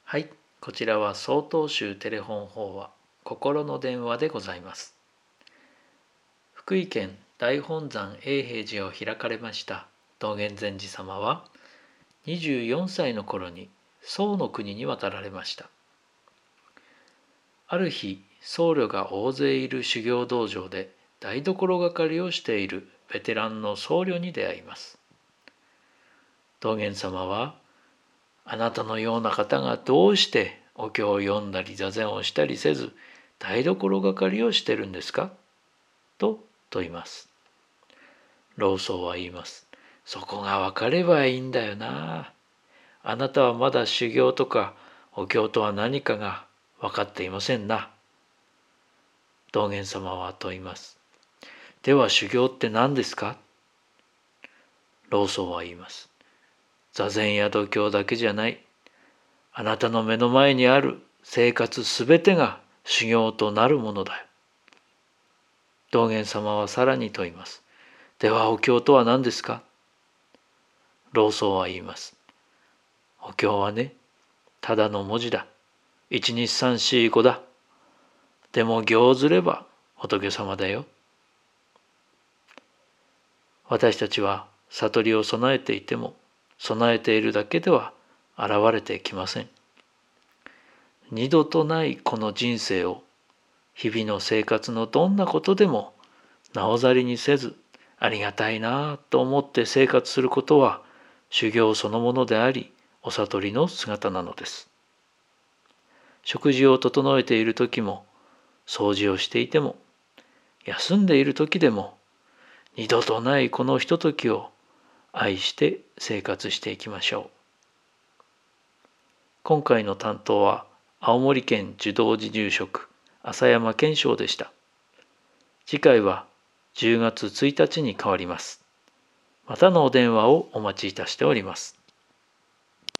はい、こちらは曹洞宗テレフォン法話心の電話でございます。福井県大本山永平寺を開かれました道元禅師様は24歳の頃に宋の国に渡られました。ある日、僧侶が大勢いる修行道場で台所係をしているベテランの僧侶に出会います。道元様は、あなたのような方がどうしてお経を読んだり座禅をしたりせず台所係をしてるんですかと問います。老僧は言います。そこが分かればいいんだよな。あなたはまだ修行とかお経とは何かが分かっていませんな。道元様は問います。では修行って何ですか？老僧は言います。座禅や度胸だけじゃない。あなたの目の前にある生活すべてが修行となるものだよ。道元様はさらに問います。ではお経とは何ですか？老僧は言います。お経はね、ただの文字だ。1、2、3、4、5だ。でも行ずれば仏様だよ。私たちは悟りを備えていても、備えているだけでは現れてきません。二度とないこの人生を日々の生活のどんなことでもなおざりにせず、ありがたいなぁと思って生活することは修行そのものであり、お悟りの姿なのです。食事を整えている時も、掃除をしていても、休んでいる時でも、二度とないこのひとときを愛して生活していきましょう。今回の担当は青森県寿道寺住職浅山健章でした。次回は10月1日に変わります。またのお電話をお待ちいたしております。